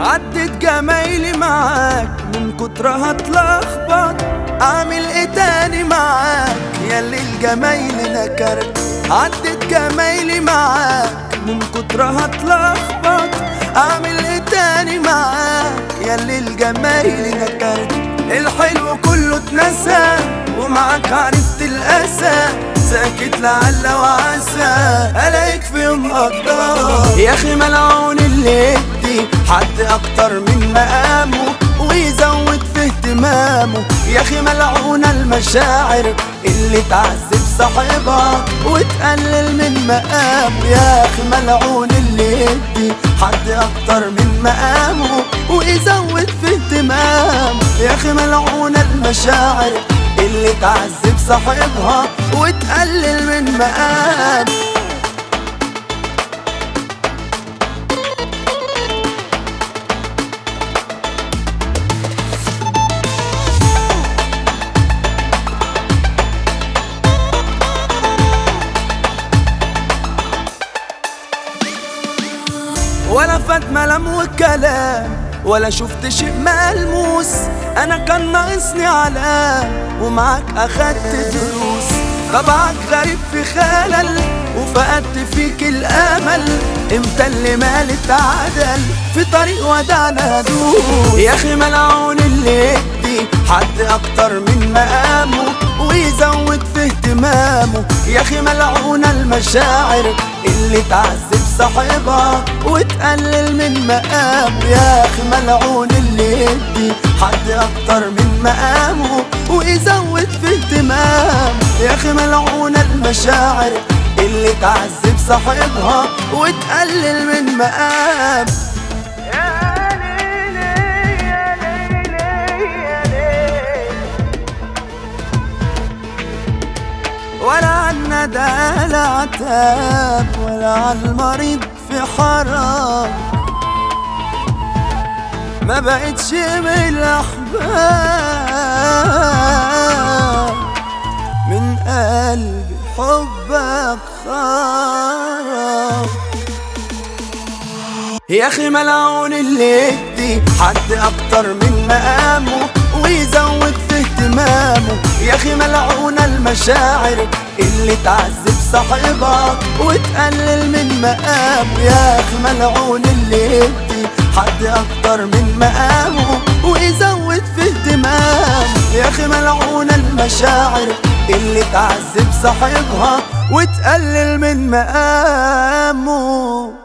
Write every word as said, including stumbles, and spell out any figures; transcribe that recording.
عدت جمايلي معاك من كترها اتلخبط، اعمل ايه تاني معاك ياللي الجمايل نكرت. عدت جمايلي معاك من كترها اتلخبط، اعمل ايه تاني معاك ياللي الجمايل نكرت. الحلو كله اتنسى ومعاك عرفت الاسى، ساكت لعل وعسى الاقيك في يوم قدر. يا اخي ملعون اللي يدي حد اكتر من مقامه ويزود في اهتمامه. يا اخي ملعونة المشاعر اللي تعذب صاحبها وتقلل من مقامه. يا اخي ملعون اللي يدي حد اكتر من مقامه ويزود في اهتمامه. يا اخي ملعونة المشاعر اللي تعذب صاحبها وتقلل من مقامه. ولا فات ملام وكلام ولا شفت شيء ملموس، انا كان ناقصني علام ومعاك اخدت دروس. طبعك غريب في خلل وفقدت فيك الامل، امتى اللي مال اتعدل في طريق ودعنا هدوس. يا اخي ملعون اللي يدي حد اكتر من مقامه ويزود في اهتمامه. يا اخي ملعونة المشاعر اللي تعذب صاحبها وتقلل من مقامه. يا اخي ملعون اللي يدي حد اكتر من مقامه ويزود في اهتمامه. يا اخي ملعونة المشاعر اللي تعذب صاحبها وتقلل من مقامه. ولا عالندى لا عتاب ولا عالمريض في حرام، ما بقتش من الأحباب، من قلبي حبك خراب. يا اخي ملعون اللي يدي حد اكتر من مقامه ويزود في اهتمامه. يا اخي ملعونة المشاعر اللي تعذب صاحبها وتقلل من مقامه. يا اخي ملعون اللي يدي حد اكتر من مقامه ويزود في اهتمامه. يا اخي ملعونة المشاعر اللي تعذب صاحبها وتقلل من مقامه.